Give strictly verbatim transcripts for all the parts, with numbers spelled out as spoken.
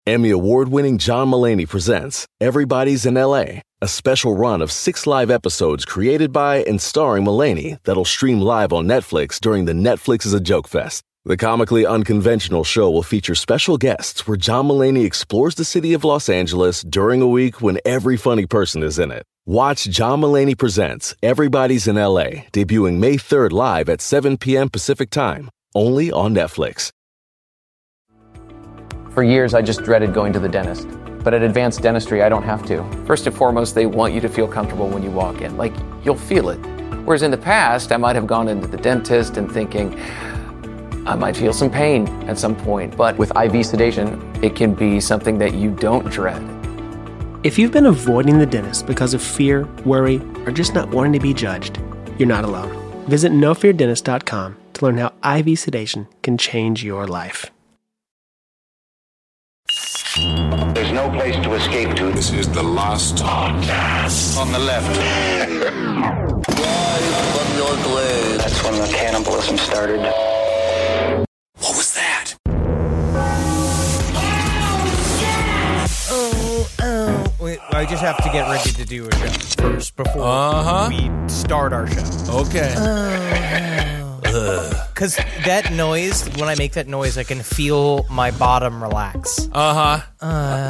Emmy award-winning John Mulaney presents Everybody's in L A, a special run of six live episodes created by and starring Mulaney that'll stream live on Netflix during the Netflix is a Joke Fest. The comically unconventional show will feature special guests where John Mulaney explores the city of Los Angeles during a week when every funny person is in it. Watch John Mulaney Presents Everybody's in L A, debuting May third live at seven p.m. Pacific Time, only on Netflix. For years, I just dreaded going to the dentist. But at Advanced Dentistry, I don't have to. First and foremost, they want you to feel comfortable when you walk in. Like, you'll feel it. Whereas in the past, I might have gone into the dentist and thinking, I might feel some pain at some point. But with I V sedation, it can be something that you don't dread. If you've been avoiding the dentist because of fear, worry, or just not wanting to be judged, you're not alone. Visit no fear dentist dot com to learn how I V sedation can change your life. There's no place to escape to. This is the last podcast. On the left. Rise from your grave. That's when the cannibalism started. What was that? Oh, oh. Wait, I just have to get ready to do a show first before uh-huh. we start our show. Okay. Because uh, that noise, when I make that noise, I can feel my bottom relax. Uh-huh. Uh,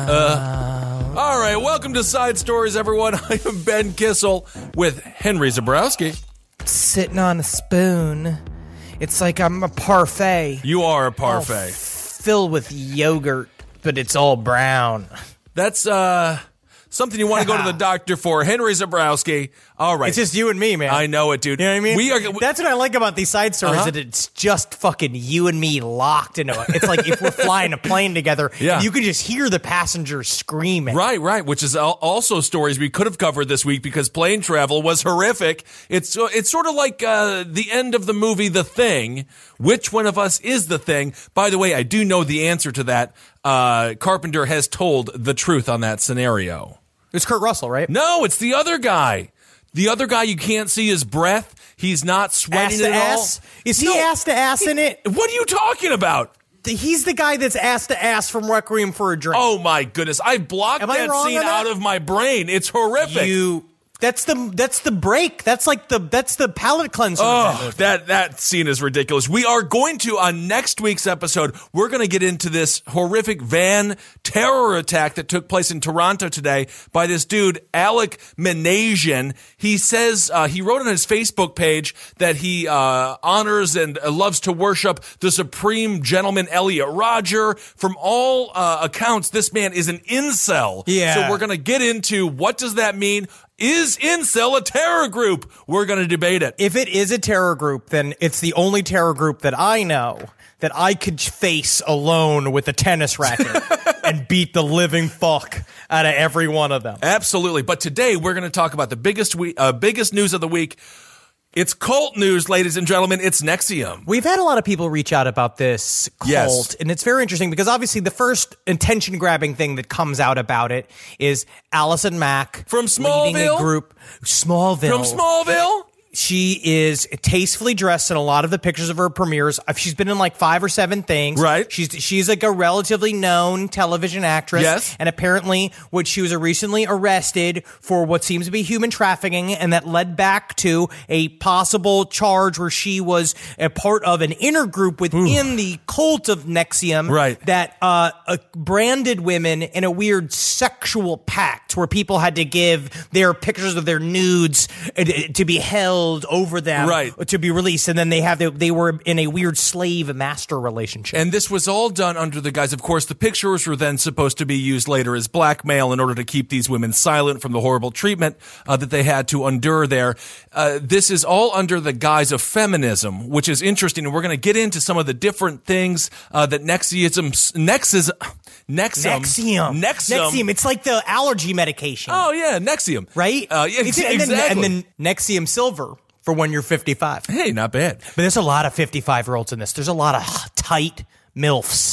uh. All right, welcome to Side Stories, everyone. I am Ben Kissel with Henry Zebrowski. Sitting on a spoon. It's like I'm a parfait. You are a parfait. All f- filled with yogurt, but it's all brown. That's, uh... something you want to go to the doctor for. Henry Zebrowski. All right. It's just you and me, man. I know it, dude. You know what I mean? We are. We, That's what I like about these side stories, uh-huh. that it's just fucking you and me locked into it. It's like if we're flying a plane together, yeah. you can just hear the passengers screaming. Right, right, which is also stories we could have covered this week because plane travel was horrific. It's it's sort of like uh, the end of the movie The Thing. Which one of us is the thing? By the way, I do know the answer to that. Uh, Carpenter has told the truth on that scenario. It's Kurt Russell, right? No, it's the other guy. The other guy, you can't see his breath. He's not sweating ass to at ass? all. Is he no. ass to ass in it? What are you talking about? He's the guy that's ass to ass from Requiem for a Dream. Oh my goodness! I blocked Am I that wrong scene on that? out of my brain. It's horrific. You. That's the that's the break. That's like the that's the palate cleanser. Oh, that that scene is ridiculous. We are going to, on next week's episode, we're going to get into this horrific van terror attack that took place in Toronto today by this dude, Alec Minassian. He says, uh, he wrote on his Facebook page that he uh, honors and loves to worship the supreme gentleman, Elliot Rodger. From all uh, accounts, this man is an incel. Yeah. So we're going to get into what does that mean? Is incel a terror group? We're going to debate it. If it is a terror group, then it's the only terror group that I know that I could face alone with a tennis racket and beat the living fuck out of every one of them. Absolutely. But today we're going to talk about the biggest we- uh, biggest news of the week. It's cult news, ladies and gentlemen. It's NXIVM. We've had a lot of people reach out about this cult, yes. and it's very interesting because obviously the first attention-grabbing thing that comes out about it is Allison Mack from Smallville, leading a group Smallville from Smallville. She is tastefully dressed in a lot of the pictures of her premieres. She's been in like five or seven things. Right. She's she's like a relatively known television actress. Yes. And apparently, what she was recently arrested for what seems to be human trafficking, and that led back to a possible charge where she was a part of an inner group within Ooh. the cult of NXIVM. Right. That uh, uh, branded women in a weird sexual pact where people had to give their pictures of their nudes uh, to be held over them right. to be released, and then they have the, they were in a weird slave master relationship. And this was all done under the guise, of course, the pictures were then supposed to be used later as blackmail in order to keep these women silent from the horrible treatment uh, that they had to endure there. Uh, this is all under the guise of feminism, which is interesting, and we're going to get into some of the different things uh, that NXIVM, Nexis, NXIVM, NXIVM, NXIVM, NXIVM. It's like the allergy medication. Oh yeah, NXIVM, right? Uh, yeah, it's, exactly. And then, and then NXIVM Silver for when you're fifty-five. Hey, not bad. But there's a lot of fifty-five-year-olds in this. There's a lot of tight MILFs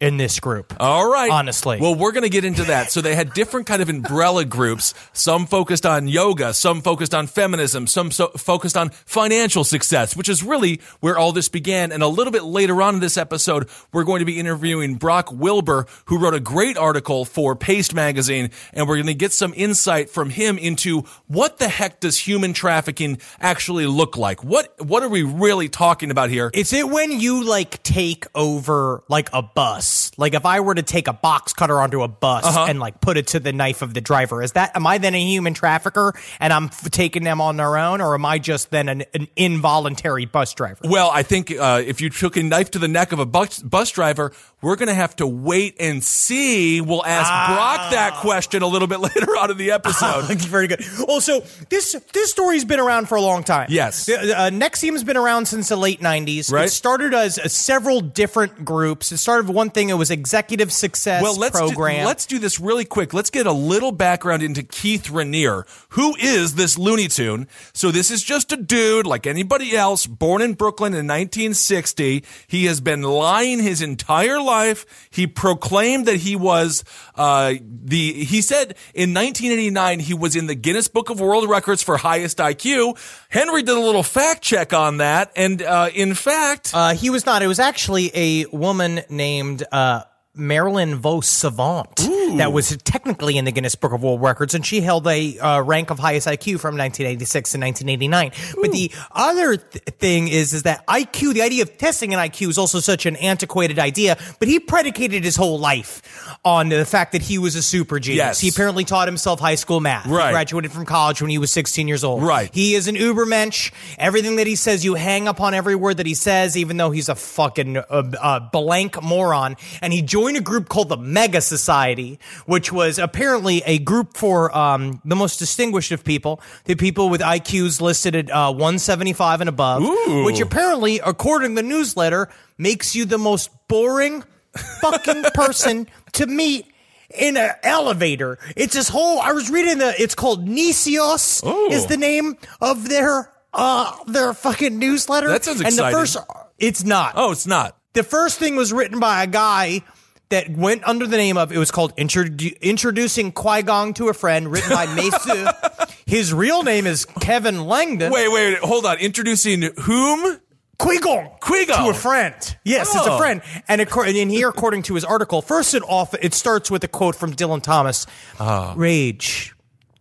in this group. All right. Honestly. Well, we're going to get into that. So they had different kind of umbrella groups. Some focused on yoga, some focused on feminism, some so focused on financial success, which is really where all this began. And a little bit later on in this episode, we're going to be interviewing Brock Wilbur, who wrote a great article for Paste Magazine. And we're going to get some insight from him into what the heck does human trafficking actually look like? What, what are we really talking about here? Is it when you like take over like a bus? Like if I were to take a box cutter onto a bus Uh-huh. and like put it to the knife of the driver, is that, am I then a human trafficker and I'm f- taking them on their own, or am I just then an, an involuntary bus driver? Well, I think uh, if you took a knife to the neck of a bus, bus driver, we're going to have to wait and see. We'll ask Ah. Brock that question a little bit later on in the episode. Very good. Also, this this story's been around for a long time. Yes. Uh, uh, Nexium's been around since the late nineties. Right. It started as uh, several different groups. It started with one thing. It was Executive Success Well, let's Program. do, let's do this really quick. Let's get a little background into Keith Raniere. Who is this Looney Tune? So this is just a dude like anybody else, born in Brooklyn in nineteen sixty. He has been lying his entire life. He proclaimed that he was uh, the. He said in nineteen eighty-nine he was in the Guinness Book of World Records for highest I Q. Henry did a little fact check on that, and uh, in fact, Uh, he was not. It was actually a woman named uh, Marilyn Vos Savant that was technically in the Guinness Book of World Records, and she held a uh, rank of highest I Q from nineteen eighty-six to nineteen eighty-nine. Ooh. But the other th- thing is, is that I Q, the idea of testing an I Q is also such an antiquated idea, but he predicated his whole life on the fact that he was a super genius. Yes. He apparently taught himself high school math. Right. He graduated from college when he was sixteen years old. Right. He is an ubermensch. Everything that he says, you hang upon every word that he says, even though he's a fucking uh, uh, blank moron. And he joined a group called the Mega Society, which was apparently a group for um, the most distinguished of people, the people with I Qs listed at uh, one seventy-five and above, Ooh. which apparently, according to the newsletter, makes you the most boring fucking person to meet in an elevator. It's this whole, I was reading the, it's called Nicios Ooh. is the name of their, uh, their fucking newsletter. That sounds And the exciting. first, it's not. oh, it's not. The first thing was written by a guy that went under the name of, it was called Introdu- Introducing Qui-Gon to a Friend, written by Mace. His real name is Kevin Langdon. Wait, wait, hold on. Introducing whom? Qui-Gon. Qui-Gon. To a friend. Yes, it's Oh. a friend. And according, in here, according to his article, first it off, it starts with a quote from Dylan Thomas. Oh. Rage.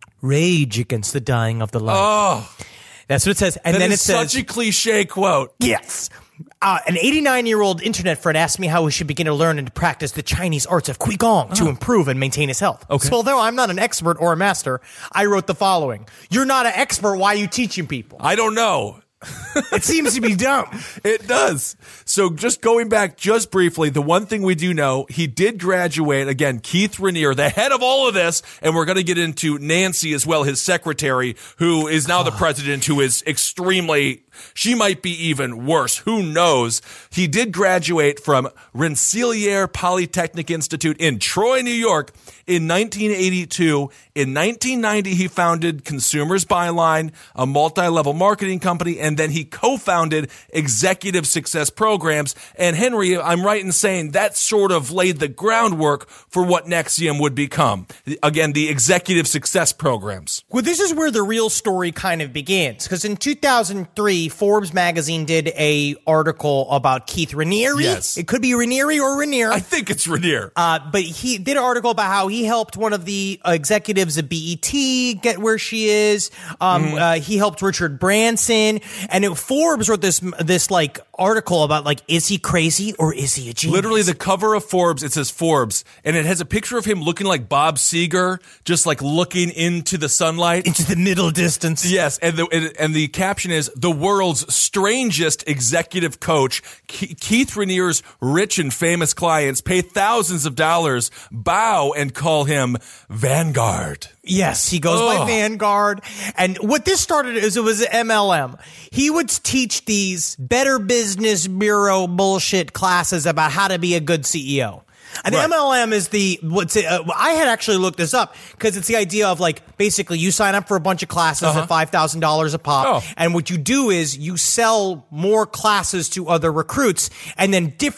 Rage against the dying of the light. Oh, That's what it says. And that then is it says, such a cliche quote. yes. Uh, an eighty-nine-year-old internet friend asked me how he should begin to learn and to practice the Chinese arts of Qigong to improve and maintain his health. Okay. So although I'm not an expert or a master, I wrote the following. You're not an expert. Why are you teaching people? I don't know. It seems to be dumb. It does. So just going back just briefly, the one thing we do know, he did graduate, again, Keith Raniere, the head of all of this, and we're going to get into Nancy as well, his secretary, who is now the president, who is extremely, she might be even worse. Who knows? He did graduate from Rensselaer Polytechnic Institute in Troy, New York in nineteen eighty-two. In nineteen ninety, he founded Consumers Byline, a multi-level marketing company, and then he co-founded Executive Success Programs. And Henry, I'm right in saying that sort of laid the groundwork for what Nexium would become. Again, the Executive Success Programs. Well, this is where the real story kind of begins, because in two thousand three, Forbes magazine did a article about Keith Raniere. Yes. It could be Raniere or Raniere. I think it's Raniere. Uh, but he did an article about how he helped one of the executives of B E T get where she is. Um, Mm-hmm. uh, he helped Richard Branson, and it, Forbes wrote this this like article about like, is he crazy or is he a genius? Literally, the cover of Forbes, it says Forbes, and it has a picture of him looking like Bob Seger, just like looking into the sunlight. into the middle distance. Yes, and the and, and the caption is the world's strangest executive coach. Ke- Keith Raniere's rich and famous clients pay thousands of dollars, bow, and call him Vanguard. Yes, he goes Ugh. by Vanguard. And what this started is it was M L M. He would teach these Better Business Bureau bullshit classes about how to be a good C E O. And Right. M L M is the, what's it, uh, I had actually looked this up because it's the idea of like, basically you sign up for a bunch of classes Uh-huh. at five thousand dollars a pop. Oh. And what you do is you sell more classes to other recruits, and then different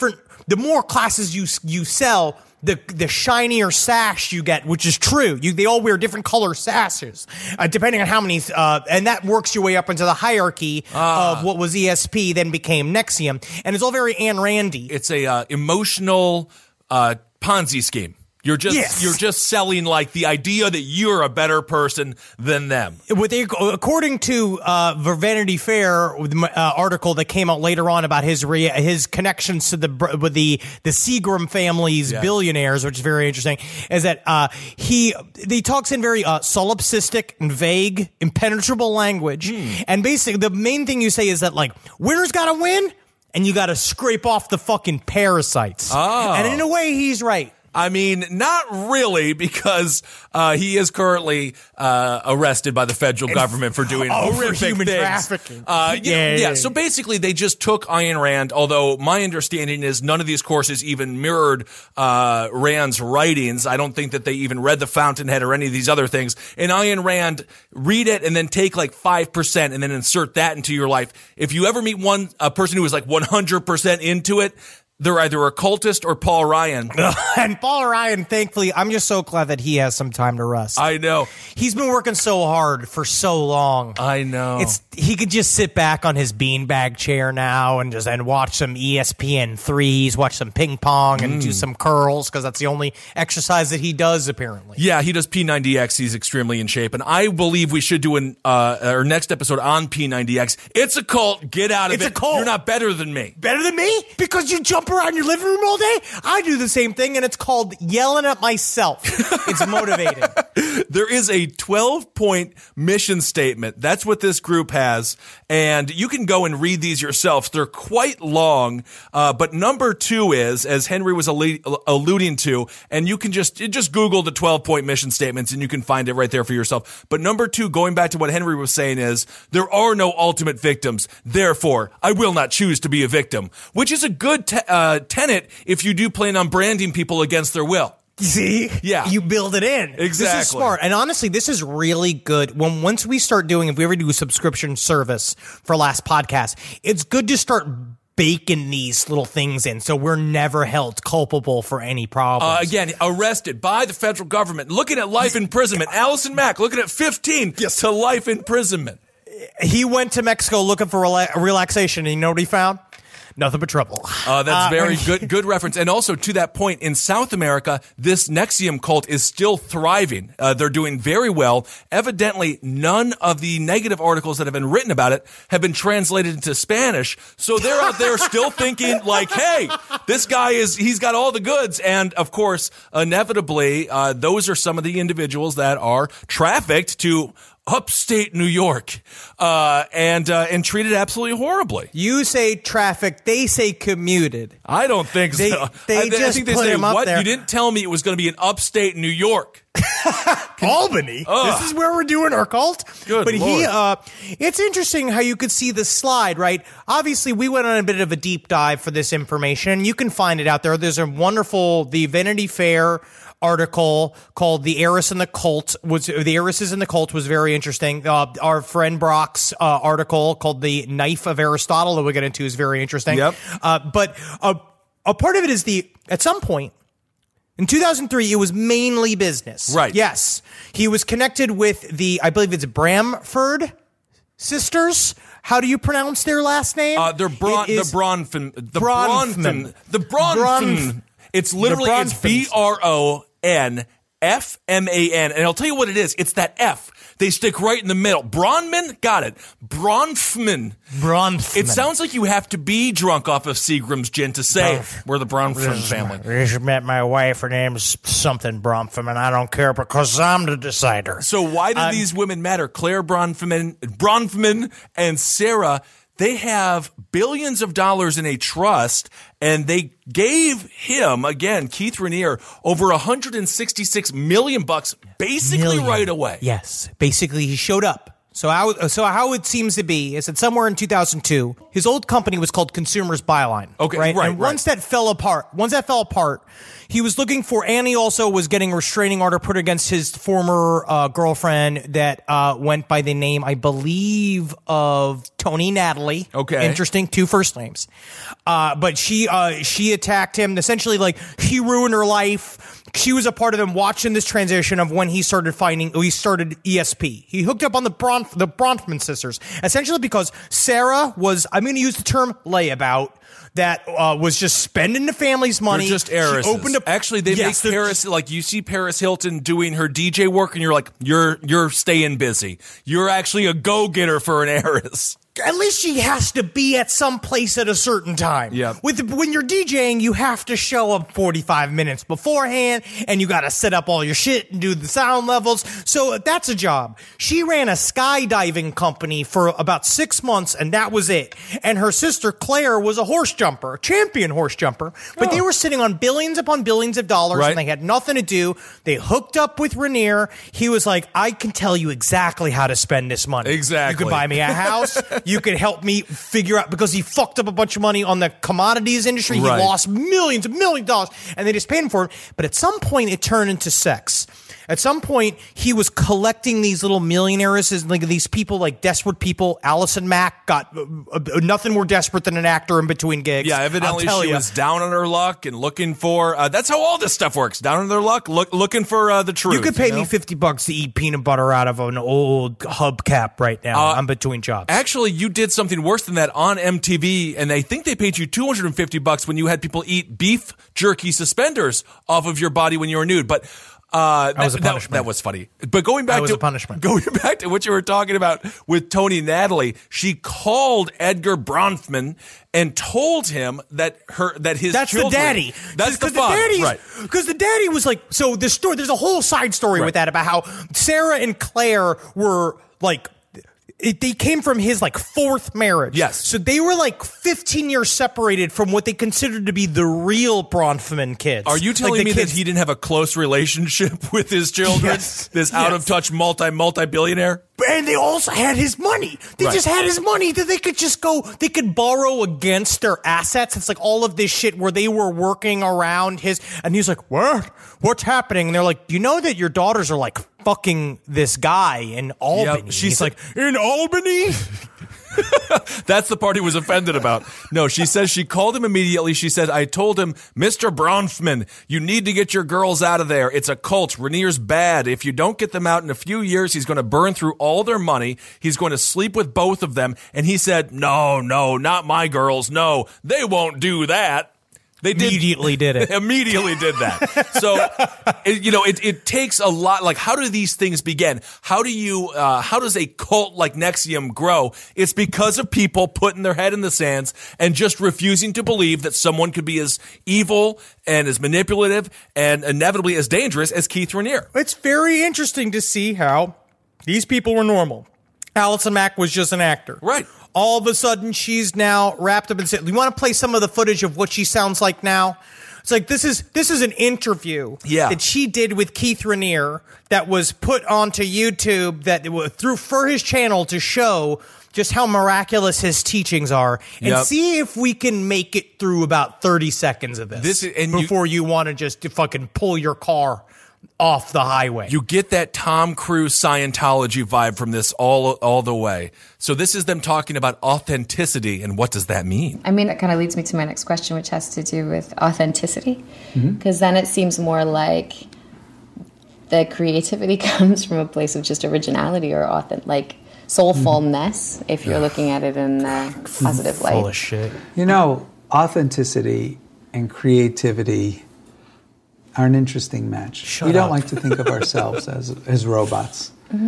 the more classes you you sell, the the shinier sash you get, which is true. You they all wear different color sashes, uh, depending on how many, uh, and that works your way up into the hierarchy Ah. of what was E S P, then became Nexium, and it's all very Ayn Randy. It's a uh, emotional uh, Ponzi scheme. You're just Yes. you're just selling like the idea that you're a better person than them. What they, according to uh, the Vanity Fair uh, article that came out later on about his rea- his connections to the with the the Seagram family's Yes. billionaires, which is very interesting, is that uh, he he talks in very uh, solipsistic and vague, impenetrable language, Hmm. and basically the main thing you say is that like winners got to win, and you got to scrape off the fucking parasites. Oh. And in a way, he's right. I mean, not really, because uh, he is currently uh, arrested by the federal government for doing Oh, for horrific human things. trafficking. Uh, yeah, Yeah, yeah, yeah, yeah. So basically, they just took Ayn Rand. Although my understanding is none of these courses even mirrored uh, Rand's writings. I don't think that they even read The Fountainhead or any of these other things. And Ayn Rand, read it and then take like five percent and then insert that into your life. If you ever meet one a person who is like one hundred percent into it, they're either a cultist or Paul Ryan. And Paul Ryan, thankfully, I'm just so glad that he has some time to rest. I know. He's been working so hard for so long. I know. It's he could just sit back on his beanbag chair now and just and watch some E S P N threes, watch some ping pong, and do some curls because that's the only exercise that he does apparently. Yeah, he does P ninety X. He's extremely in shape. And I believe we should do an uh, our next episode on P ninety X. It's a cult. Get out of It's it. a cult. You're not better than me. Better than me? Because you jump around your living room all day? I do the same thing, and it's called yelling at myself. It's motivating. There is a twelve-point mission statement. That's what this group has. And you can go and read these yourself. They're quite long. Uh, but number two is, as Henry was allu- alluding to, and you can just just Google the twelve-point mission statements, and you can find it right there for yourself. But number two, going back to what Henry was saying, is there are no ultimate victims. Therefore, I will not choose to be a victim, which is a good te- uh, tenet if you do plan on branding people against their will. See? Yeah. You build it in. This Exactly. is smart. And honestly, this is really good. When once we start doing, if we ever do a subscription service for Last Podcast, it's good to start baking these little things in so we're never held culpable for any problems. Uh, again, arrested by the federal government, looking at life imprisonment. Allison Mack looking at fifteen to life imprisonment. He went to Mexico looking for rela- relaxation, and you know what he found? Nothing but trouble. Uh, that's Uh, very good, good reference. And also to that point, in South America, this Nexium cult is still thriving. Uh, they're doing very well. Evidently, none of the negative articles that have been written about it have been translated into Spanish. So they're out there still thinking like, hey, this guy is, he's got all the goods. And of course, inevitably, uh, those are some of the individuals that are trafficked to upstate New York, uh, and, uh, and treated absolutely horribly. You say traffic, they say commuted. I don't think They- so. they I, I just think they put say, him up what? there. You didn't tell me it was going to be in upstate New York. Albany. Ugh. This is where we're doing our cult. Good but he, Lord. uh, it's interesting how you could see the slide, right? Obviously, we went on a bit of a deep dive for this information. You can find it out there. There's a wonderful, the Vanity Fair article called "The Heiress and the Cult" was the heiresses and the cult was very interesting. Uh, our friend Brock's uh, article called "The Knife of Aristotle" that we'll get into is very interesting. Yep. Uh, but a, a part of it is the at some point. In two thousand three, it was mainly business. Right. Yes. He was connected with the, I believe it's Bramford sisters. How do you pronounce their last name? Uh, they're Bron, It the is Bronfman, the Bronfman. Bronfman, the Bronfman. Bronf- It's literally, the it's B R O N F M A N. And I'll tell you what it is. It's that F. They stick right in the middle. Bronman? Got it. Bronfman. Bronfman. It sounds like you have to be drunk off of Seagram's gin to say Bronf- we're the Bronfman family. I just met my wife. Her name's something Bronfman. I don't care because I'm the decider. So why do Um, these women matter? Claire Bronfman, Bronfman and Sarah, they have billions of dollars in a trust, and they gave him, again, Keith Raniere, over one hundred sixty-six million bucks basically Million. right away. Yes. Basically, he showed up. So how, so how it seems to be is that somewhere in two thousand two, his old company was called Consumers Byline. Okay, right. right and once right. that fell apart, once that fell apart, he was looking for, and he also was getting a restraining order put against his former uh, girlfriend that uh, went by the name, I believe, of Tony Natalie. Okay, interesting, two first names. Uh, but she uh, she attacked him. Essentially, like he ruined her life. She was a part of him watching this transition of when he started finding, he started E S P. He hooked up on the Bron- the Bronfman sisters, essentially because Sarah was, I'm going to use the term layabout, that uh, was just spending the family's money. They're just heiresses. She opened up, Actually, they yes, make Paris, like you see Paris Hilton doing her D J work and you're like, you're you're staying busy. You're actually a go-getter for an heiress. At least she has to be at some place at a certain time. Yeah. With when you're DJing, you have to show up forty-five minutes beforehand, and you got to set up all your shit and do the sound levels. So that's a job. She ran a skydiving company for about six months, and that was it. And her sister Claire was a horse jumper, champion horse jumper. But oh. they were sitting on billions upon billions of dollars, right. and they had nothing to do. They hooked up with Rainier. He was like, "I can tell you exactly how to spend this money. Exactly. You can buy me a house." You could help me figure out, because he fucked up a bunch of money on the commodities industry. Right. He lost millions and millions of dollars, and they just paid him for it. But at some point, it turned into sex. At some point, he was collecting these little millionaires, like these people, like desperate people. Allison Mack got uh, uh, nothing more desperate than an actor in between gigs. Yeah, evidently I'll tell she ya. was down on her luck and looking for. Uh, that's how all this stuff works. Down on their luck, look, looking for uh, the truth. You could pay you know? me fifty bucks to eat peanut butter out of an old hubcap right now. Uh, I'm between jobs. Actually, you did something worse than that on M T V, and I think they paid you two hundred fifty bucks when you had people eat beef jerky suspenders off of your body when you were nude. But uh, that was a that, punishment. That was funny. But going back That was to a punishment. Going back to what you were talking about with Tony Natalie, she called Edgar Bronfman and told him that her that his That's children, the daddy. That's the Cause father, daddy's- right? Because the daddy was like, so the story. There's a whole side story Right. with that about how Sarah and Claire were like. It, they came from his like fourth marriage. Yes. So they were like fifteen years separated from what they considered to be the real Bronfman kids. Are you telling like me kids- that he didn't have a close relationship with his children? Yes. This Yes. out of touch multi multi billionaire? And they also had his money. They Right. just had his money that they could just go, they could borrow against their assets. It's like all of this shit where they were working around his, and he's like, what? What's happening? And they're like, you know that your daughters are like fucking this guy in Albany. Yep. She's He's like, in Albany? That's the part he was offended about. No, she says she called him immediately. She said, I told him, Mister Bronfman, you need to get your girls out of there. It's a cult. Rainier's bad. If you don't get them out in a few years, he's going to burn through all their money. He's going to sleep with both of them. And he said, no, no, not my girls. No, they won't do that. They did, Immediately did it. immediately did that. So, it, you know, it, it takes a lot. Like, how do these things begin? How do you, uh, how does a cult like N X I V M grow? It's because of people putting their head in the sands and just refusing to believe that someone could be as evil and as manipulative and inevitably as dangerous as Keith Rainier. It's very interesting to see how these people were normal. Allison Mack was just an actor. Right. All of a sudden, she's now wrapped up in. You want to play some of the footage of what she sounds like now? It's like this is this is an interview Yeah. that she did with Keith Rainier that was put onto YouTube that through for his channel to show just how miraculous his teachings are, and Yep. see if we can make it through about thirty seconds of this, This is- and you- before you, want to just fucking pull your car off the highway. You get that Tom Cruise Scientology vibe from this all all the way. So this is them talking about authenticity, and what does that mean? I mean, that kind of leads me to my next question, which has to do with authenticity. Because then it seems more like the creativity comes from a place of just originality or authentic, like soulfulness, if you're looking at it in a positive light. Full of shit. You know, authenticity and creativity are an interesting match. Shut we don't up. like to think of ourselves as as robots.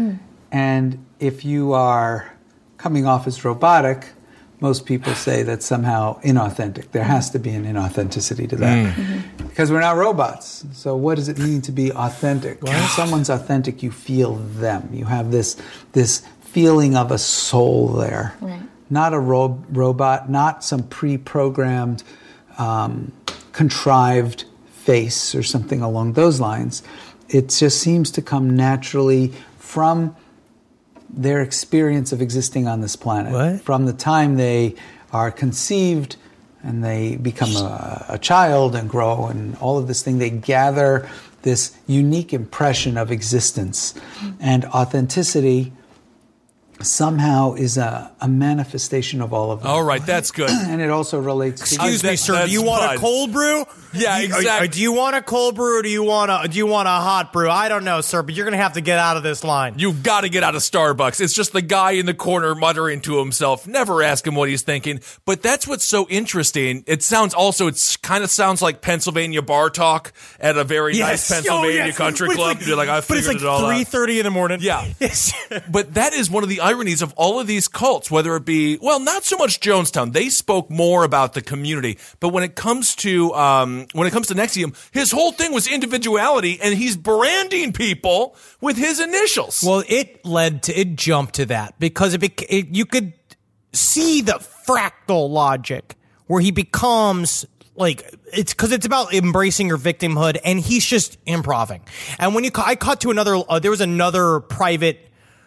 And if you are coming off as robotic, most people say that's somehow inauthentic. There has to be an inauthenticity to that. Because we're not robots. So what does it mean to be authentic? When someone's authentic, you feel them. You have this this feeling of a soul there. Right. Not a ro- robot, not some pre-programmed, um, contrived face or something along those lines. It just seems to come naturally from their experience of existing on this planet. What? From the time they are conceived and they become a, a child and grow and all of this thing, they gather this unique impression of existence. And authenticity somehow is a, a manifestation of all of that. All right, that's good. And it also relates to... Excuse me, sir. Do you want fun. a cold brew? Yeah, You- exactly. uh, Do you want a cold brew or do you want a do you want a hot brew? I don't know, sir, but you're gonna have to get out of this line. You've got to get out of Starbucks. It's just the guy in the corner muttering to himself. Never ask him what he's thinking. But that's what's so interesting. It sounds also, it's kind of sounds like Pennsylvania bar talk at a very nice Pennsylvania Oh, yes. country But it's club. like- You're like, I but it's figured like it all three out. thirty in the morning. Yeah. But that is one of the ironies of all of these cults, whether it be, well, not so much Jonestown. They spoke more about the community. But when it comes to, um, when it comes to NXIVM, his whole thing was individuality, and he's branding people with his initials. Well, it led to it jumped to that because it, bec- it you could see the fractal logic where he becomes like it's because it's about embracing your victimhood, and he's just improving. And when you ca- I cut to another, uh, there was another private.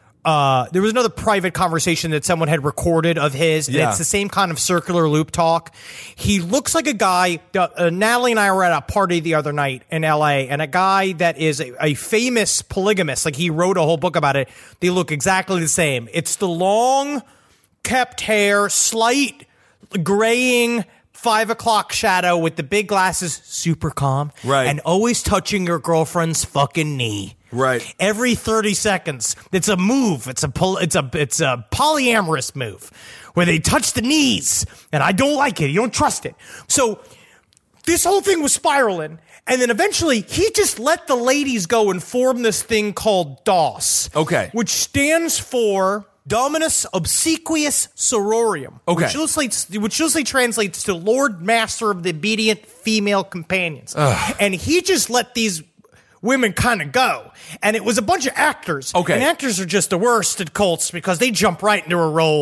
Uh, there was another private conversation that someone had recorded of his. And Yeah. it's the same kind of circular loop talk. He looks like a guy. Uh, uh, Natalie and I were at a party the other night in L A, and a guy that is a, a famous polygamist. Like he wrote a whole book about it. They look exactly the same. It's the long, kept hair, slight graying. Five o'clock shadow with the big glasses, super calm, Right. and always touching your girlfriend's fucking knee. Right. Every thirty seconds. It's a move. It's a pol- it's a it's a polyamorous move where they touch the knees, and I don't like it. You don't trust it. So this whole thing was spiraling, and then eventually he just let the ladies go and form this thing called DOS. Okay. Which stands for Dominus Obsequious Sororium. Okay. Which loosely, which loosely translates to Lord Master of the Obedient Female Companions. And he just let these women kind of go. And it was a bunch of actors. Okay. And actors are just the worst at cults because they jump right into a role.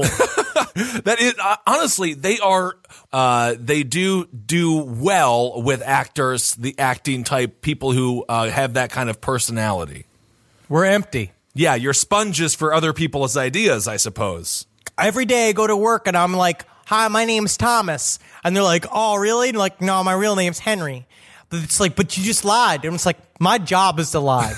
That is uh, honestly, they are. Uh, they do do well with actors, the acting type people who uh, have that kind of personality. We're empty. Yeah, you're sponges for other people's ideas, I suppose. Every day I go to work and I'm like, hi, my name's Thomas. And they're like, oh, really? And like, no, my real name's Henry. But it's like, but you just lied. And it's like, my job is to lie.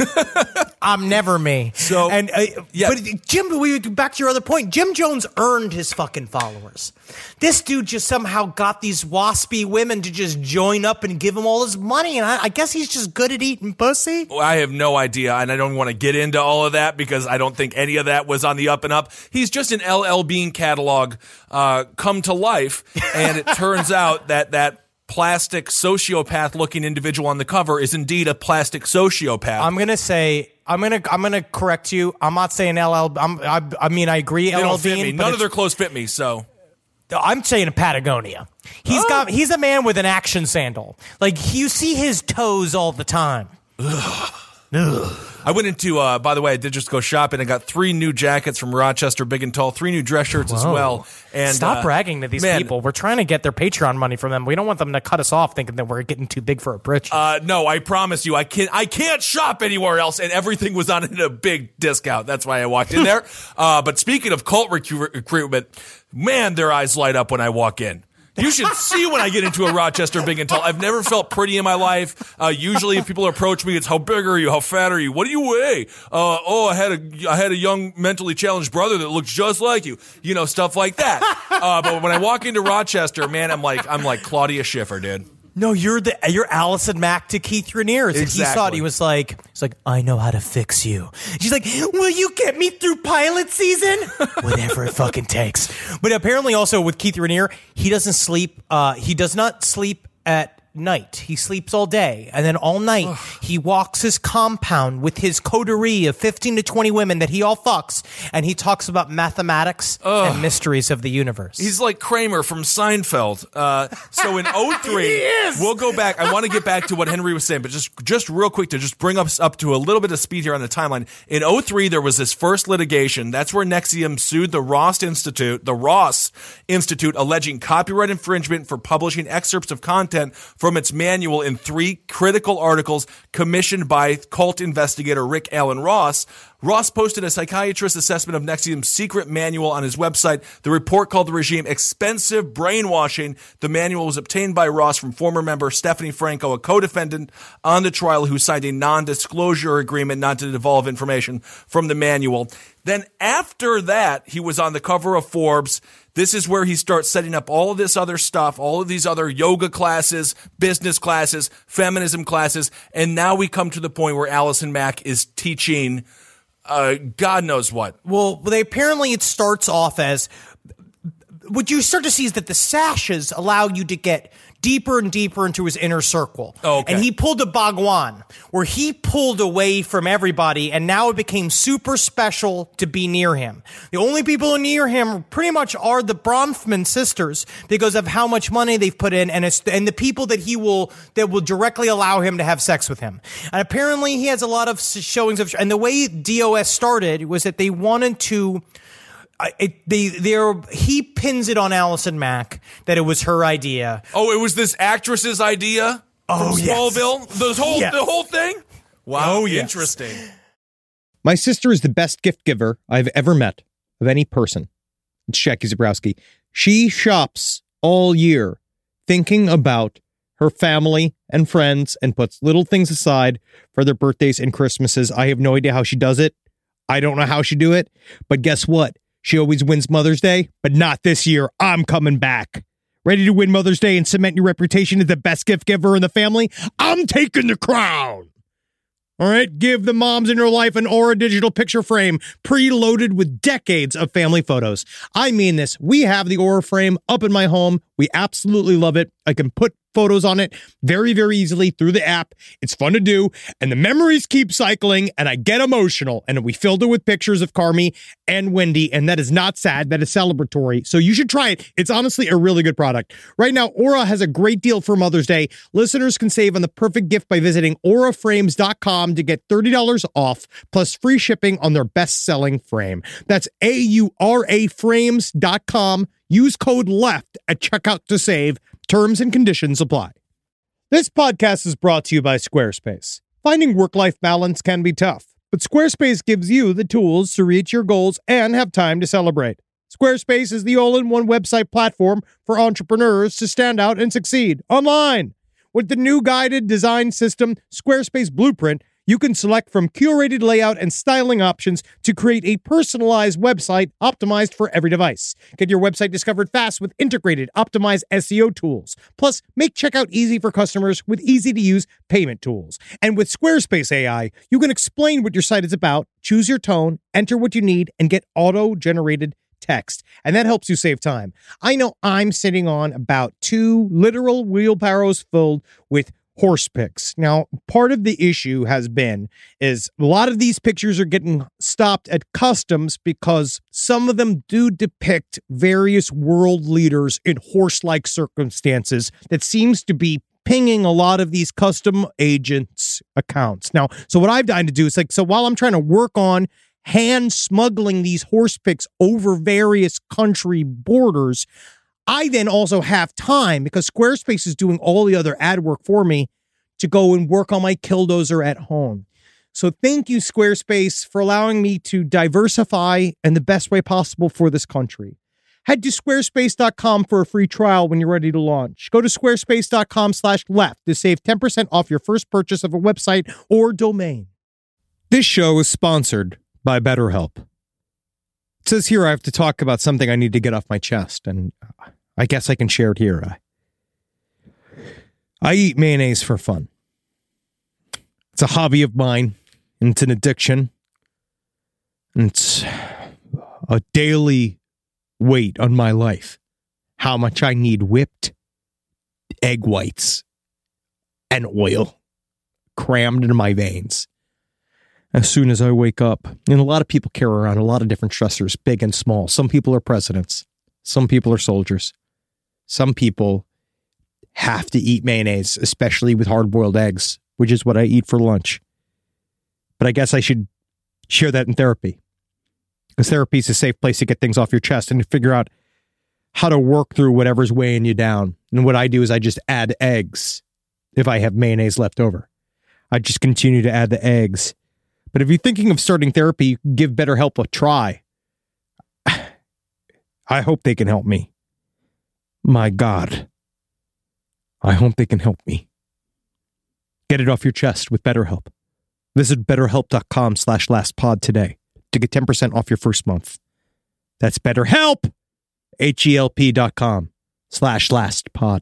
I'm never me. So, and uh, yeah. But Jim, we back to your other point. Jim Jones earned his fucking followers. This dude just somehow got these waspy women to just join up and give him all his money. And I, I guess he's just good at eating pussy. Well, I have no idea, and I don't want to get into all of that because I don't think any of that was on the up and up. He's just an L L Bean catalog uh, come to life, and it turns out that that plastic sociopath-looking individual on the cover is indeed a plastic sociopath. I'm gonna say I'm gonna I'm gonna correct you. I'm not saying L L. I'm, I, I mean I agree. they L L don't fit Bean, me. but None of it's- their clothes fit me, so... I'm saying Patagonia. He's Oh. got. He's a man with an action sandal. Like you see his toes all the time. I went into, uh, by the way, I did just go shopping. I got three new jackets from Rochester Big and Tall, three new dress shirts as Whoa. well. And Stop uh, bragging to these man, people. We're trying to get their Patreon money from them. We don't want them to cut us off thinking that we're getting too big for a britch. Uh, no, I promise you, I can't. I can't shop anywhere else, and everything was on at a big discount. That's why I walked in there. uh, but speaking of cult recru- recruitment, man, their eyes light up when I walk in. You should see when I get into a Rochester Big and Tall. I've never felt pretty in my life. Uh, usually, if people approach me, it's how big are you? How fat are you? What do you weigh? Uh, oh, I had a I had a young mentally challenged brother that looks just like you. You know, stuff like that. Uh, but when I walk into Rochester, man, I'm like I'm like Claudia Schiffer, dude. No, you're the you're Allison Mack to Keith Raniere's. And he saw it. Exactly. He was like, he's like, I know how to fix you. She's like, will you get me through pilot season? Whatever it fucking takes. But apparently, also with Keith Raniere, he doesn't sleep. Uh, he does not sleep at night. He sleeps all day, and then all night he walks his compound with his coterie of fifteen to twenty women that he all fucks, and he talks about mathematics and mysteries of the universe. He's like Kramer from Seinfeld. Uh, so in oh three, we'll go back. I want to get back to what Henry was saying, but just just real quick to just bring us up to a little bit of speed here on the timeline. In oh three, there was this first litigation. That's where NXIVM sued the Ross Institute, the Ross Institute, alleging copyright infringement for publishing excerpts of content from from its manual in three critical articles commissioned by cult investigator Rick Alan Ross. Ross posted a psychiatrist's assessment of NXIVM's secret manual on his website. The report called the regime expensive brainwashing. The manual was obtained by Ross from former member Stephanie Franco, a co-defendant on the trial who signed a non-disclosure agreement not to divulge information from the manual. Then after that, he was on the cover of Forbes. This is where he starts setting up all of this other stuff, all of these other yoga classes, business classes, feminism classes. And now we come to the point where Allison Mack is teaching uh, God knows what. Well, they apparently it starts off as what you start to see is that the sashes allow you to get deeper and deeper into his inner circle. Oh, okay. And he pulled a Bhagwan, where he pulled away from everybody, and now it became super special to be near him. The only people near him pretty much are the Bronfman sisters because of how much money they've put in, and it's and the people that he will that will directly allow him to have sex with him. And apparently he has a lot of showings of, and the way D O S started was that they wanted to. I, it, they, they're, he pins it on Allison Mack that it was her idea. Oh, it was this actress's idea oh, from yes. Smallville? The whole, yes. the whole thing? Wow, oh, yes. Interesting. My sister is the best gift giver I've ever met of any person. It's Jackie Zabrowski. She shops all year thinking about her family and friends and puts little things aside for their birthdays and Christmases. I have no idea how she does it. I don't know how she do it, but guess what? She always wins Mother's Day, but not this year. I'm coming back. Ready to win Mother's Day and cement your reputation as the best gift giver in the family? I'm taking the crown. All right, give the moms in your life an Aura digital picture frame preloaded with decades of family photos. I mean this. We have the Aura frame up in my home. We absolutely love it. I can put photos on it very, very easily through the app. It's fun to do, and the memories keep cycling, and I get emotional, and we filled it with pictures of Carmi and Wendy, and that is not sad. That is celebratory, so you should try it. It's honestly a really good product. Right now, Aura has a great deal for Mother's Day. Listeners can save on the perfect gift by visiting aura frames dot com to get thirty dollars off, plus free shipping on their best-selling frame. That's A U R A frames dot com. Use code LEFT at checkout to save. Terms and conditions apply. This podcast is brought to you by Squarespace. Finding work-life balance can be tough, but Squarespace gives you the tools to reach your goals and have time to celebrate. Squarespace is the all-in-one website platform for entrepreneurs to stand out and succeed online. With the new guided design system, Squarespace Blueprint, you can select from curated layout and styling options to create a personalized website optimized for every device. Get your website discovered fast with integrated, optimized S E O tools. Plus, make checkout easy for customers with easy-to-use payment tools. And with Squarespace A I, you can explain what your site is about, choose your tone, enter what you need, and get auto-generated text. And that helps you save time. I know I'm sitting on about two literal wheelbarrows filled with horse pics. Now, part of the issue has been is a lot of these pictures are getting stopped at customs because some of them do depict various world leaders in horse-like circumstances that seems to be pinging a lot of these custom agents' accounts. Now, so what I've done to do is like, so while I'm trying to work on hand smuggling these horse pics over various country borders, I then also have time because Squarespace is doing all the other ad work for me to go and work on my Killdozer at home. So thank you, Squarespace, for allowing me to diversify in the best way possible for this country. Head to squarespace dot com for a free trial when you're ready to launch. Go to squarespace dot com slash left to save ten percent off your first purchase of a website or domain. This show is sponsored by BetterHelp. It says here I have to talk about something I need to get off my chest, and I guess I can share it here. I eat mayonnaise for fun. It's a hobby of mine, and it's an addiction. And it's a daily weight on my life. How much I need whipped egg whites and oil crammed into my veins as soon as I wake up. And a lot of people carry around a lot of different stressors, big and small. Some people are presidents. Some people are soldiers. Some people have to eat mayonnaise, especially with hard-boiled eggs, which is what I eat for lunch. But I guess I should share that in therapy, because therapy is a safe place to get things off your chest and to figure out how to work through whatever's weighing you down. And what I do is I just add eggs if I have mayonnaise left over. I just continue to add the eggs. But if you're thinking of starting therapy, give BetterHelp a try. I hope they can help me. My God. I hope they can help me. Get it off your chest with BetterHelp. Visit betterhelp.com slash lastpod today to get ten percent off your first month. That's BetterHelp! H-E-L-P dot com slash lastpod.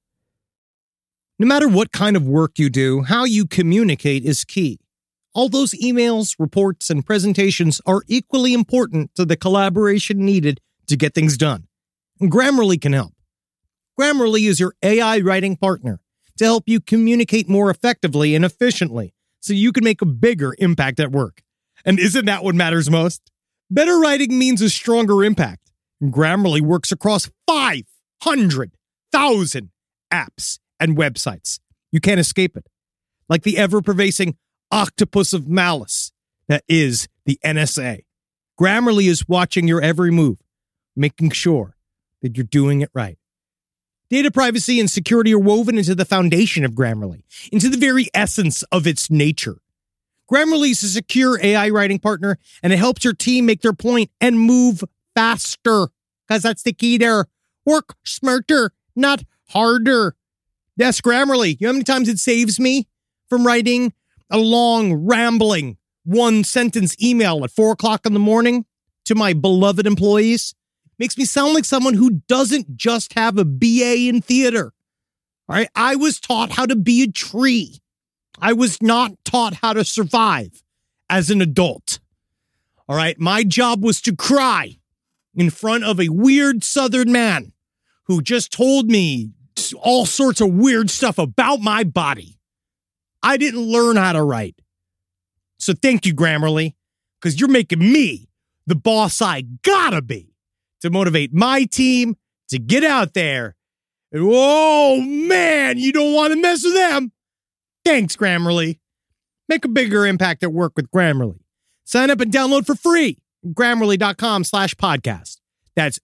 No matter what kind of work you do, how you communicate is key. All those emails, reports, and presentations are equally important to the collaboration needed to get things done. And Grammarly can help. Grammarly is your A I writing partner to help you communicate more effectively and efficiently so you can make a bigger impact at work. And isn't that what matters most? Better writing means a stronger impact. And Grammarly works across five hundred thousand apps and websites. You can't escape it. Like the ever-pervasive octopus of malice that is the N S A. Grammarly is watching your every move, making sure that you're doing it right. Data privacy and security are woven into the foundation of Grammarly, into the very essence of its nature. Grammarly is a secure A I writing partner, and it helps your team make their point and move faster, because that's the key there. Work smarter, not harder. Yes, Grammarly. You know how many times it saves me from writing a long, rambling, one-sentence email at four o'clock in the morning to my beloved employees? Makes me sound like someone who doesn't just have a B A in theater. All right, I was taught how to be a tree. I was not taught how to survive as an adult. All right, my job was to cry in front of a weird Southern man who just told me all sorts of weird stuff about my body. I didn't learn how to write. So thank you, Grammarly, because you're making me the boss I gotta be to motivate my team to get out there. And, oh, man, you don't want to mess with them. Thanks, Grammarly. Make a bigger impact at work with Grammarly. Sign up and download for free. Grammarly.com slash podcast. That's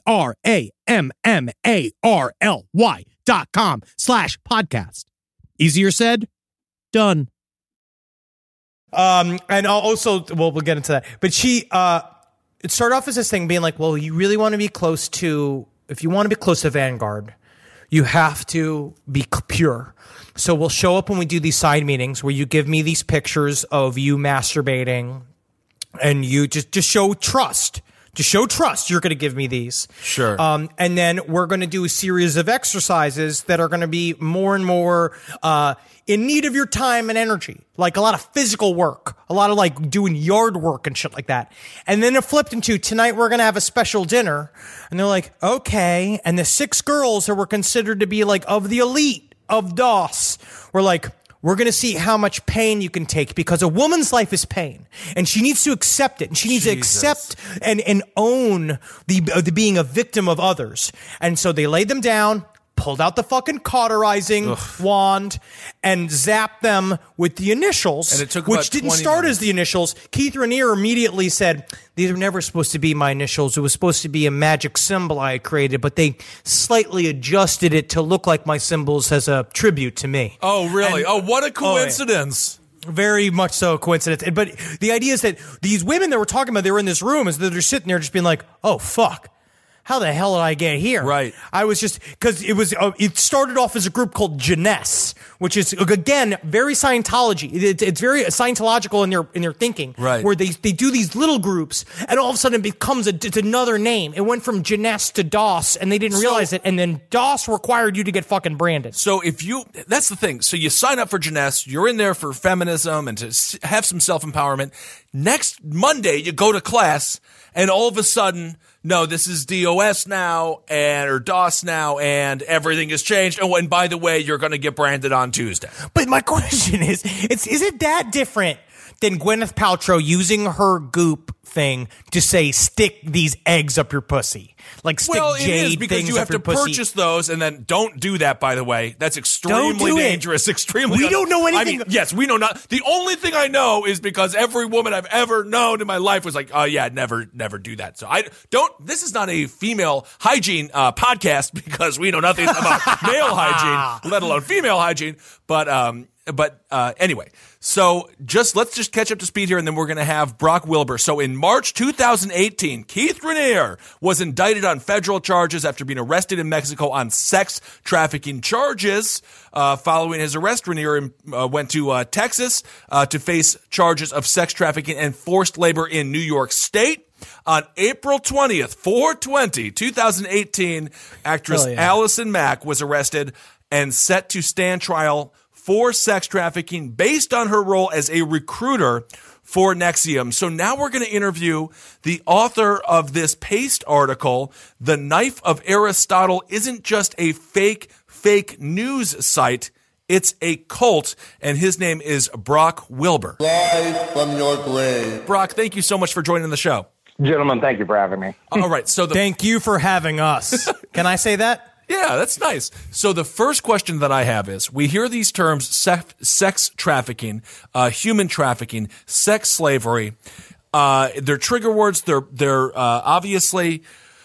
G-R-A-M-M-A-R-L-Y dot com slash podcast. Easier said, done. Um, and also, well, we'll get into that. But she, uh, it started off as this thing being like, well, you really want to be close to, if you want to be close to Vanguard, you have to be pure. So we'll show up when we do these side meetings where you give me these pictures of you masturbating and you just, just show trust. To show trust, you're going to give me these. Sure. Um, and then we're going to do a series of exercises that are going to be more and more uh, in need of your time and energy. Like a lot of physical work, a lot of like doing yard work and shit like that. And then it flipped into, tonight we're going to have a special dinner. And they're like, okay. And the six girls that were considered to be like of the elite of DOS were like, we're going to see how much pain you can take, because a woman's life is pain and she needs to accept it. And she needs Jesus. to accept and, and own the, uh, the being a victim of others. And so they laid them down, pulled out the fucking cauterizing Ugh. wand and zapped them with the initials, and it took which didn't start minutes. as the initials. Keith Raniere immediately said, these were never supposed to be my initials. It was supposed to be a magic symbol I had created, but they slightly adjusted it to look like my symbols as a tribute to me. Oh, really? And, oh, what a coincidence. Oh, yeah. Very much so a coincidence. But the idea is that these women that we're talking about, they were in this room, is that they're sitting there just being like, oh, fuck. How the hell did I get here? Right. I was just, because it was, uh, it started off as a group called Jeunesse, which is, again, very Scientology. It, it's very Scientological in their in their thinking. Right. Where they, they do these little groups, and all of a sudden it becomes a, it's another name. It went from Jeunesse to DOS, and they didn't So- realize it, and then DOS required you to get fucking branded. So if you, that's the thing. So you sign up for Jeunesse, you're in there for feminism and to s- have some self-empowerment. Next Monday, you go to class, and all of a sudden, no, this is DOS now, and or DOS now, and everything has changed. Oh, and by the way, you're going to get branded on Tuesday. But my question is, it's is it that different than Gwyneth Paltrow using her goop thing to say, stick these eggs up your pussy. Like stick well, jade it is because things you have up your to pussy. purchase those, and then don't do that. By the way, that's extremely Don't do it. dangerous. Extremely. We don't know anything. I mean, yes, we know not. The only thing I know is because every woman I've ever known in my life was like, "Oh yeah, never, never do that." So I don't. This is not a female hygiene uh, podcast because we know nothing about male hygiene, let alone female hygiene. But um, but uh, anyway. So just let's just catch up to speed here, and then we're going to have Brock Wilbur. So in March two thousand eighteen, Keith Raniere was indicted on federal charges after being arrested in Mexico on sex trafficking charges. Uh, following his arrest, Raniere uh, went to uh, Texas uh, to face charges of sex trafficking and forced labor in New York State. On April twentieth, four twenty, twenty eighteen, actress yeah. Allison Mack was arrested and set to stand trial for sex trafficking based on her role as a recruiter for N X I V M. So now we're going to interview the author of this Paste article, The Knife of Aristotle Isn't Just a Fake, Fake News Site. It's a cult, and his name is Brock Wilbur. Live from your grave. Brock, thank you so much for joining the show. Gentlemen, thank you for having me. All right, so the Thank you for having us. Can I say that? Yeah, that's nice. So the first question that I have is, we hear these terms, sex, sex trafficking, uh, human trafficking, sex slavery. Uh, they're trigger words. They're, they're uh, obviously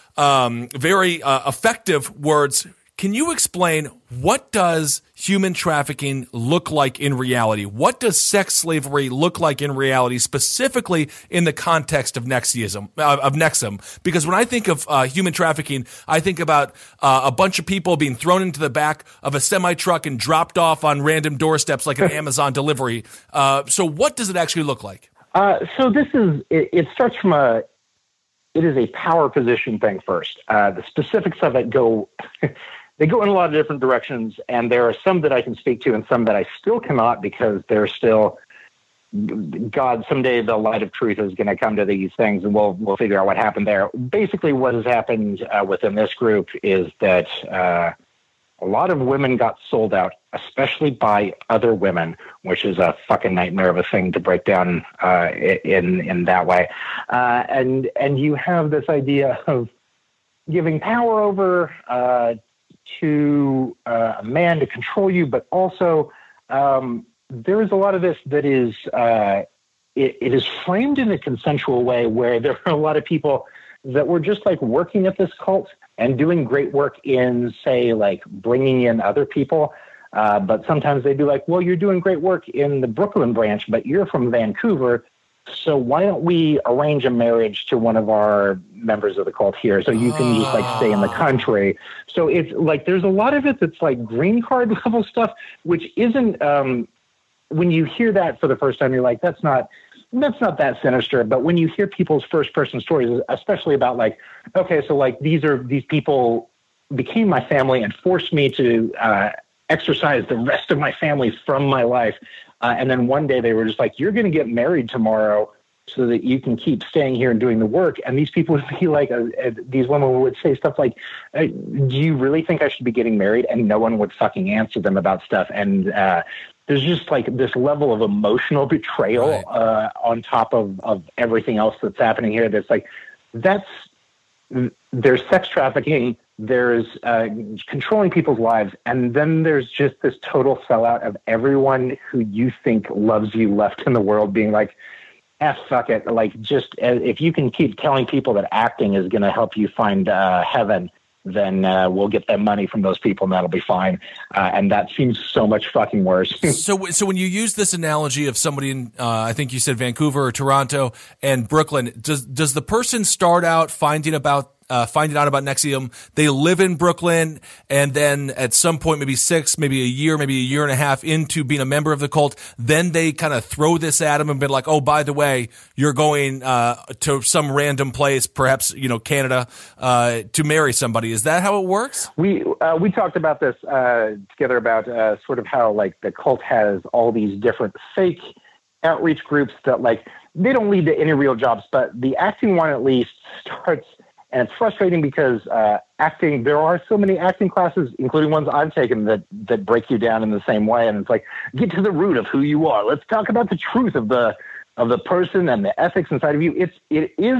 um, very uh, effective words. Can you explain, what does human trafficking look like in reality? What does sex slavery look like in reality, specifically in the context of Nexium? Uh, of Nexium? Because when I think of uh, human trafficking, I think about uh, a bunch of people being thrown into the back of a semi-truck and dropped off on random doorsteps like an Amazon delivery. Uh, so what does it actually look like? Uh, so this is, it, it starts from a, it is a power position thing first. Uh, the specifics of it go... They go in a lot of different directions, and there are some that I can speak to and some that I still cannot, because they're still, God, someday the light of truth is going to come to these things, and we'll we'll figure out what happened there. Basically, what has happened uh, within this group is that uh, a lot of women got sold out, especially by other women, which is a fucking nightmare of a thing to break down uh, in in that way. Uh, and and you have this idea of giving power over uh, to uh, a man to control you, but also um, there is a lot of this that is uh, it, it is framed in a consensual way, where there are a lot of people that were just like working at this cult and doing great work in, say, like bringing in other people. Uh, but sometimes they'd be like, well, you're doing great work in the Brooklyn branch, but you're from Vancouver. So why don't we arrange a marriage to one of our members of the cult here, so you can just like stay in the country? So it's like, there's a lot of it that's like green card level stuff, which isn't, um, when you hear that for the first time, you're like, that's not, that's not that sinister. But when you hear people's first person stories, especially about like, okay, so like these are, these people became my family and forced me to uh, exercise the rest of my family from my life. Uh, and then one day they were just like, you're going to get married tomorrow so that you can keep staying here and doing the work. And these people would be like, uh, uh, these women would say stuff like, uh, do you really think I should be getting married? And no one would fucking answer them about stuff. And uh, there's just like this level of emotional betrayal right. uh, on top of, of everything else that's happening here. That's like, that's, there's sex trafficking, there's uh, controlling people's lives, and then there's just this total sellout of everyone who you think loves you left in the world being like, eh, fuck it. Like, just uh, if you can keep telling people that acting is going to help you find uh, heaven, then uh, we'll get that money from those people and that'll be fine. Uh, and that seems so much fucking worse. so so when you use this analogy of somebody in, uh, I think you said Vancouver or Toronto and Brooklyn, does does the person start out finding about Uh, finding out about Nexium, they live in Brooklyn, and then at some point, maybe six, maybe a year, maybe a year and a half into being a member of the cult, then they kind of throw this at him and be like, oh, by the way, you're going uh, to some random place, perhaps, you know, Canada, uh, to marry somebody. Is that how it works? We uh, we talked about this uh, together about uh, sort of how, like, the cult has all these different fake outreach groups that, like, they don't lead to any real jobs, but the acting one at least starts. And it's frustrating because uh, acting, there are so many acting classes, including ones I've taken, that, that break you down in the same way. And it's like, get to the root of who you are. Let's talk about the truth of the of the person and the ethics inside of you. It's it is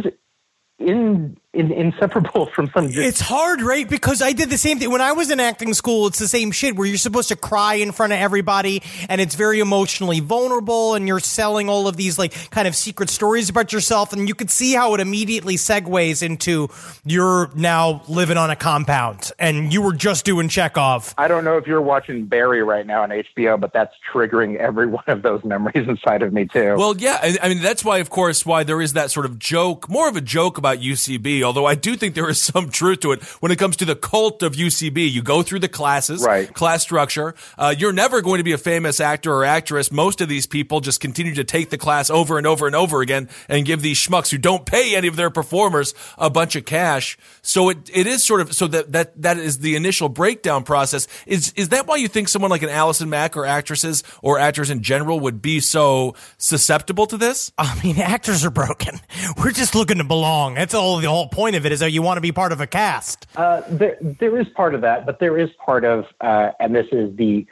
in, in inseparable from some. It's hard, right? Because I did the same thing when I was in acting school. It's the same shit where you're supposed to cry in front of everybody, and it's very emotionally vulnerable, and you're selling all of these like kind of secret stories about yourself, and you could see how it immediately segues into you're now living on a compound, and you were just doing Chekhov. I don't know if you're watching Barry right now on H B O, but that's triggering every one of those memories inside of me too. Well, yeah, I, I mean that's why, of course, why there is that sort of joke, more of a joke about U C B. Although I do think there is some truth to it when it comes to the cult of U C B. You go through the classes, right. class structure. Uh, you're never going to be a famous actor or actress. Most of these people just continue to take the class over and over and over again and give these schmucks who don't pay any of their performers a bunch of cash. So it it is sort of so that that that is the initial breakdown process. Is is that why you think someone like an Allison Mack or actresses or actors in general would be so susceptible to this? I mean, actors are broken. We're just looking to belong. That's all. The whole point of it is that you want to be part of a cast. Uh, there, there is part of that, but there is part of, uh, and this is the,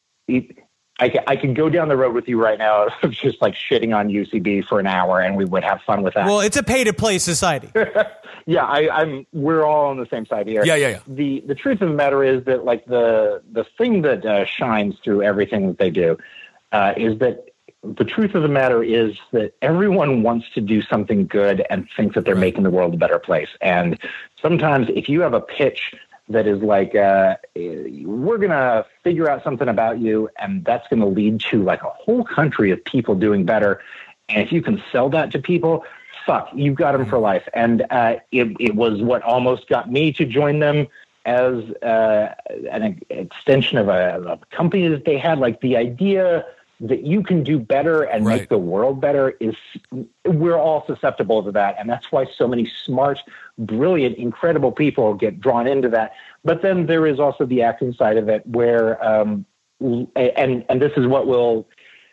it, I, can, I can go down the road with you right now of just like shitting on U C B for an hour, and we would have fun with that. Well, it's a pay-to-play society. yeah, I, I'm. We're all on the same side here. Yeah, yeah, yeah. The the truth of the matter is that like the the thing that uh, shines through everything that they do uh, is that. The truth of the matter is that everyone wants to do something good and thinks that they're making the world a better place. And sometimes if you have a pitch that is like, uh, we're going to figure out something about you, and that's going to lead to like a whole country of people doing better. And if you can sell that to people, fuck, you've got them for life. And uh, it, it was what almost got me to join them as uh, an extension of a, a company that they had. Like the idea that you can do better and right. make the world better is, we're all susceptible to that. And that's why so many smart, brilliant, incredible people get drawn into that. But then there is also the acting side of it where, um, and, and this is what will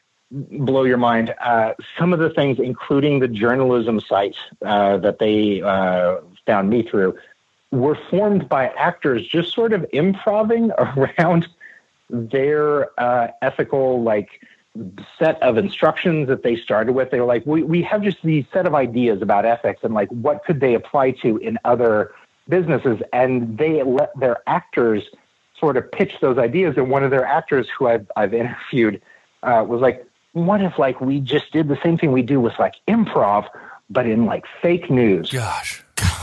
blow your mind. Uh, some of the things, including the journalism site uh, that they uh, found me through, were formed by actors just sort of improvising around their uh, ethical, like, set of instructions that they started with. They were like, we, we have just these set of ideas about ethics and like, what could they apply to in other businesses? And they let their actors sort of pitch those ideas. And one of their actors who I've, I've interviewed uh, was like, what if like we just did the same thing we do with like improv, but in like fake news? Gosh.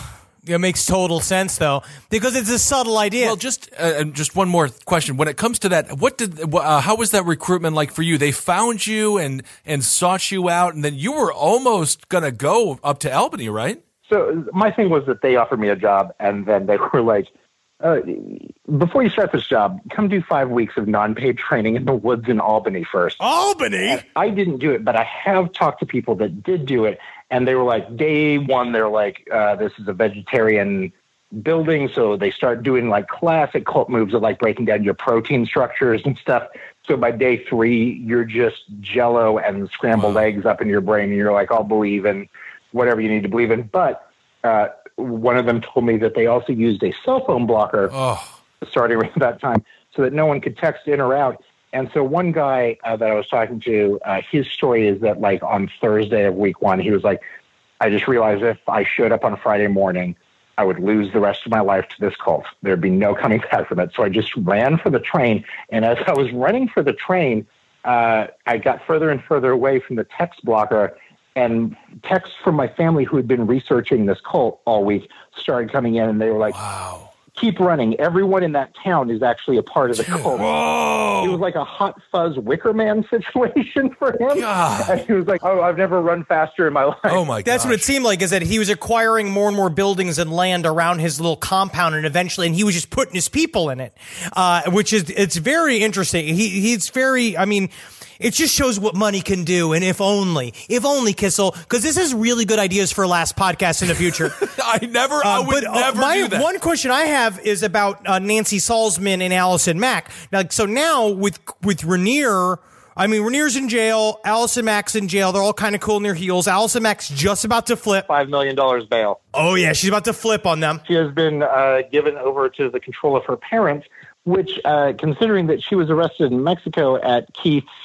It makes total sense, though, because it's a subtle idea. Well, just uh, just one more question. When it comes to that, what did uh, how was that recruitment like for you? They found you and and sought you out, and then you were almost going to go up to Albany, right? So my thing was that they offered me a job, and then they were like, uh, before you start this job, come do five weeks of non-paid training in the woods in Albany first. Albany? And I didn't do it, but I have talked to people that did do it. And they were like, day one, they're like, uh, this is a vegetarian building. So they start doing like classic cult moves of like breaking down your protein structures and stuff. So by day three, you're just jello and scrambled wow. eggs up in your brain. And you're like, I'll believe in whatever you need to believe in. But uh, one of them told me that they also used a cell phone blocker oh. starting around that time so that no one could text in or out. And so one guy uh, that I was talking to, uh, his story is that like on Thursday of week one, he was like, I just realized if I showed up on Friday morning, I would lose the rest of my life to this cult. There'd be no coming back from it. So I just ran for the train. And as I was running for the train, uh, I got further and further away from the text blocker, and texts from my family who had been researching this cult all week started coming in, and they were like, wow. Keep running. Everyone in that town is actually a part of the cult. Whoa. It was like a Hot Fuzz Wicker Man situation for him. God. And he was like, oh, I've never run faster in my life. Oh, my God. That's what it seemed like, is that he was acquiring more and more buildings and land around his little compound, and eventually, and he was just putting his people in it, uh, which is, it's very interesting. He, he's very, I mean, it just shows what money can do, and if only, if only, Kissel, because this is really good ideas for last podcast in the future. I never, uh, I would but, never uh, my, do that. One question I have is about uh, Nancy Salzman and Allison Mack. Now, so now with with Rainier, I mean, Rainier's in jail, Allison Mack's in jail. They're all kind of cool in their heels. Allison Mack's just about to flip. Five million dollars bail. Oh, yeah, she's about to flip on them. She has been uh, given over to the control of her parents, which, uh, considering that she was arrested in Mexico at Keith's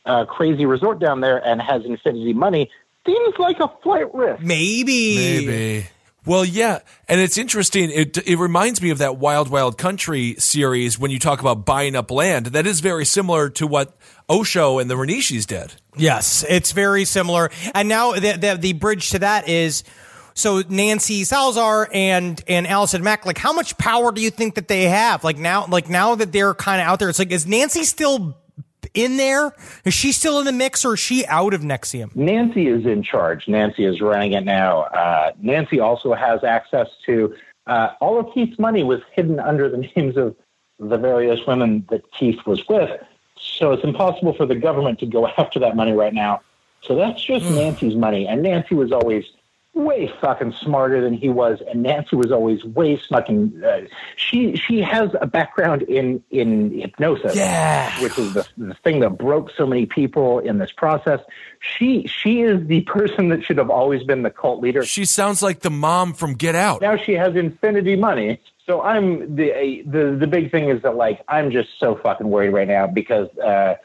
uh, crazy resort down there and has infinity money, seems like a flight risk. Maybe. Maybe. Well, yeah, and it's interesting. It it reminds me of that Wild Wild Country series when you talk about buying up land. That is very similar to what Osho and the Renishis did. Yes, it's very similar. And now the, the, the bridge to that is, so Nancy Salazar and and Allison Mack, like, how much power do you think that they have? Like now, like now that they're kind of out there, it's like, is Nancy still in there? Is she still in the mix, or is she out of N X I V M? Nancy is in charge. Nancy is running it now. Uh, Nancy also has access to uh, all of Keith's money was hidden under the names of the various women that Keith was with. So it's impossible for the government to go after that money right now. So that's just Nancy's money. And Nancy was always way fucking smarter than he was, and Nancy was always way fucking. Uh, she she has a background in in hypnosis, yeah, which is the, the thing that broke so many people in this process. She she is the person that should have always been the cult leader. She sounds like the mom from Get Out. Now she has infinity money. So I'm the the the big thing is that, like, I'm just so fucking worried right now because uh,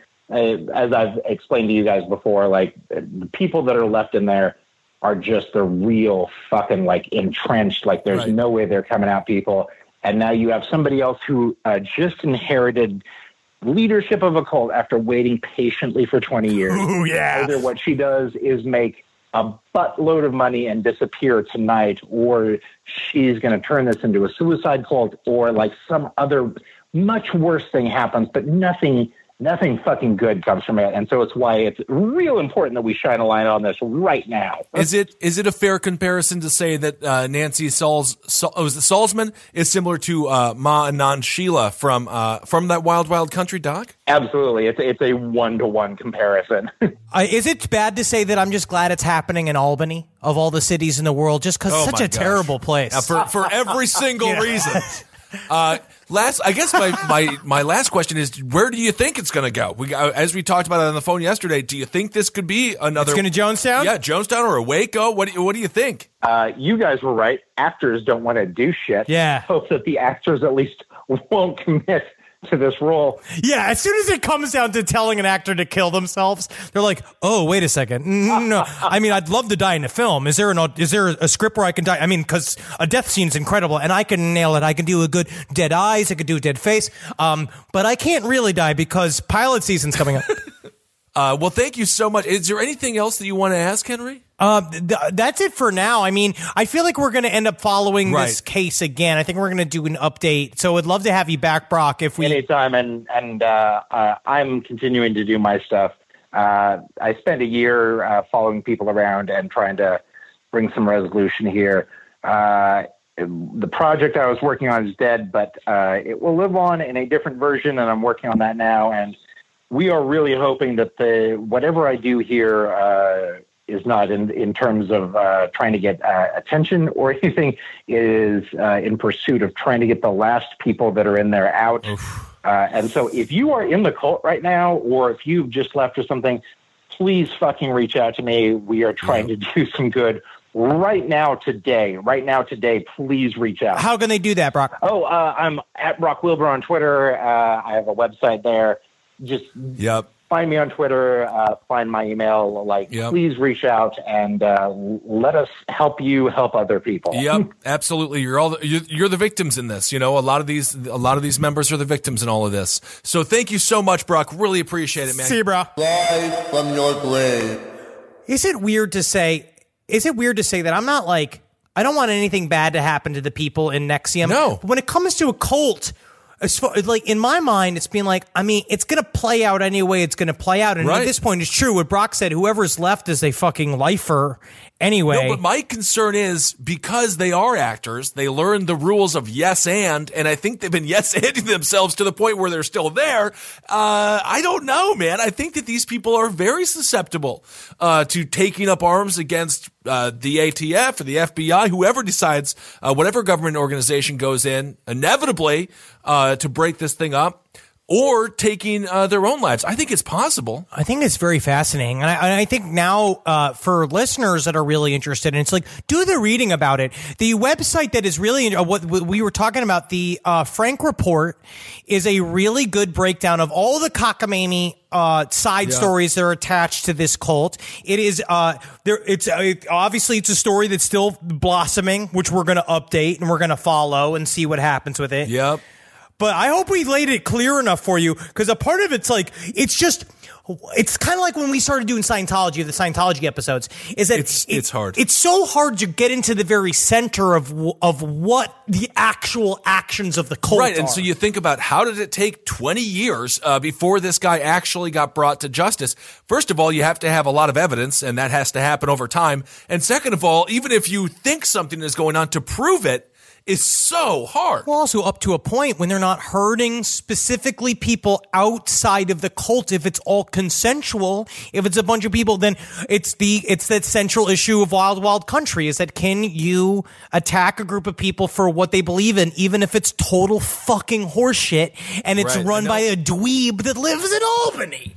as I've explained to you guys before, like, the people that are left in there are just the real fucking, like, entrenched, like there's right. no way they're coming out people. And now you have somebody else who uh, just inherited leadership of a cult after waiting patiently for twenty years. Ooh, yeah. Either what she does is make a buttload of money and disappear tonight, or she's going to turn this into a suicide cult, or like some other much worse thing happens, but nothing Nothing fucking good comes from it, and so it's why it's real important that we shine a light on this right now. Is it is it a fair comparison to say that uh, Nancy Sauls, Saul, oh, is it Salzman is similar to uh, Ma Anand Sheila from uh, from that Wild Wild Country doc? Absolutely, it's it's a one to one comparison. uh, is it bad to say that I'm just glad it's happening in Albany of all the cities in the world, just because oh it's such a gosh. terrible place uh, for for every single yeah. reason. Uh, last, I guess my, my, my last question is, where do you think it's going to go? We, uh, as we talked about it on the phone yesterday, do you think this could be another? It's going to Jonestown? Yeah, Jonestown or a Waco. What do you, what do you think? Uh, you guys were right. Actors don't want to do shit. Yeah. Hope that the actors at least won't commit to this role. Yeah, as soon as it comes down to telling an actor to kill themselves, they're like, "Oh, wait a second. No, I mean, I'd love to die in a film. Is there an is there a script where I can die? I mean, because a death scene's incredible, and I can nail it. I can do a good dead eyes. I could do a dead face. Um, but I can't really die because pilot season's coming up." uh, well, thank you so much. Is there anything else that you want to ask, Henry? Uh, th- that's it for now. I mean, I feel like we're going to end up following right. this case again. I think we're going to do an update. So I'd love to have you back, Brock. If we anytime, and and uh, uh, I'm continuing to do my stuff. Uh, I spent a year uh, following people around and trying to bring some resolution here. Uh, the project I was working on is dead, but uh, it will live on in a different version, and I'm working on that now. And we are really hoping that the whatever I do here. Uh, is not in in terms of uh, trying to get uh, attention or anything. It is uh, in pursuit of trying to get the last people that are in there out. Uh, and so if you are in the cult right now, or if you've just left or something, please fucking reach out to me. We are trying yeah. to do some good right now today. Right now today, please reach out. How can they do that, Brock? Oh, uh, I'm at Brock Wilbur on Twitter. Uh, I have a website there. Just yep. Find me on Twitter, uh, find my email, like, yep. please reach out and uh, let us help you help other people. Yep, absolutely. You're all the, you're, you're the victims in this. You know, a lot of these a lot of these members are the victims in all of this. So thank you so much, Brock. Really appreciate it, man. See you, bro. Live from your grave. Is it weird to say, is it weird to say that I'm not like, I don't want anything bad to happen to the people in N X I V M? No. But when it comes to a cult, as far, like in my mind, it's being like, I mean, it's going to play out any way it's going to play out. And right. at this point, it's true. What Brock said, whoever's left is a fucking lifer anyway. No, but my concern is because they are actors, they learn the rules of yes and, and I think they've been yes-anding themselves to the point where they're still there. Uh, I don't know, man. I think that these people are very susceptible uh, to taking up arms against uh, the A T F or the F B I, whoever decides, uh, whatever government organization goes in, inevitably, uh, to break this thing up. or taking uh, their own lives. I think it's possible. I think it's very fascinating. And I, and I think now uh, for listeners that are really interested, and it's like, do the reading about it. The website that is really, uh, what, what we were talking about, the uh, Frank Report, is a really good breakdown of all the cockamamie uh, side Yeah. stories that are attached to this cult. It is, uh, there, it's, uh, it, obviously it's a story that's still blossoming, which we're going to update and we're going to follow and see what happens with it. Yep. But I hope we laid it clear enough for you, because a part of it's like, it's just, it's kind of like when we started doing Scientology, the Scientology episodes, is that It's- it- it's hard. It's so hard to get into the very center of of what the actual actions of the cult Right, are. and so you think about, how did it take twenty years uh, before this guy actually got brought to justice? First of all, you have to have a lot of evidence, and that has to happen over time. And second of all, even if you think something is going on, to prove it is so hard. Well, also up to a point when they're not hurting specifically people outside of the cult. If it's all consensual, if it's a bunch of people, then it's the it's that central issue of Wild Wild Country, is that can you attack a group of people for what they believe in, even if it's total fucking horseshit and it's Right, run I by know. a dweeb that lives in Albany?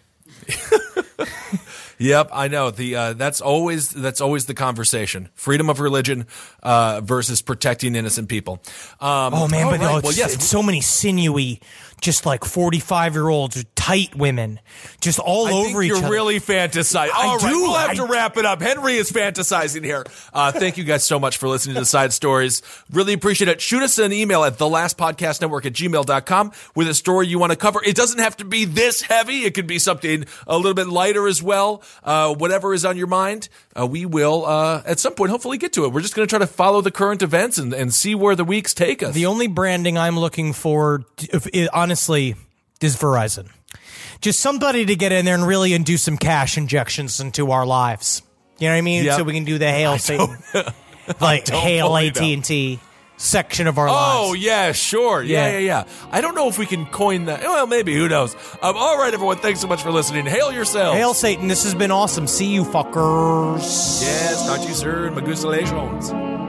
Yep, I know. The uh, that's always that's always the conversation: freedom of religion uh, versus protecting innocent people. Um, Oh man, all but right. no, it's, well, yes, it's so many sinewy, just like forty-five year olds, tight women, just all I over think each you're other. really fantasizing. I All right, do. we'll have I- to wrap it up. Henry is fantasizing here. Uh, thank you guys so much for listening to the Side Stories. Really appreciate it. Shoot us an email at the last podcast network at gmail dot com with a story you want to cover. It doesn't have to be this heavy. It could be something a little bit lighter as well. Uh, whatever is on your mind, uh, we will uh, at some point hopefully get to it. We're just going to try to follow the current events and, and see where the weeks take us. The only branding I'm looking for, if it, honestly, is Verizon. Just somebody to get in there and really do some cash injections into our lives. You know what I mean? Yep. So we can do the Hail Satan, like don't Hail fully A T and T section of our Oh, lives. yeah, sure. Yeah, yeah, Yeah. yeah. I don't know if we can coin that. Well, maybe. Who knows? Um, all right, everyone. Thanks so much for listening. Hail yourselves. Hail Satan, this has been awesome. See you, fuckers. Yes, talk to you soon. Magusalations.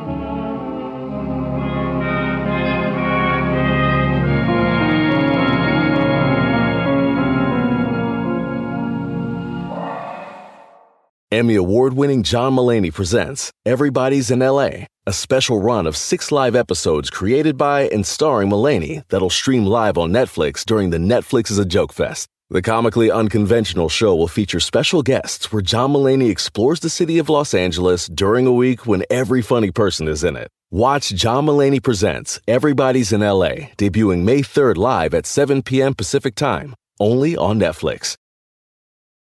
Emmy award-winning John Mulaney presents Everybody's in L A, a special run of six live episodes created by and starring Mulaney that'll stream live on Netflix during the Netflix is a Joke Fest. The comically unconventional show will feature special guests where John Mulaney explores the city of Los Angeles during a week when every funny person is in it. Watch John Mulaney Presents Everybody's in L A, debuting May third live at seven p.m. Pacific Time, only on Netflix.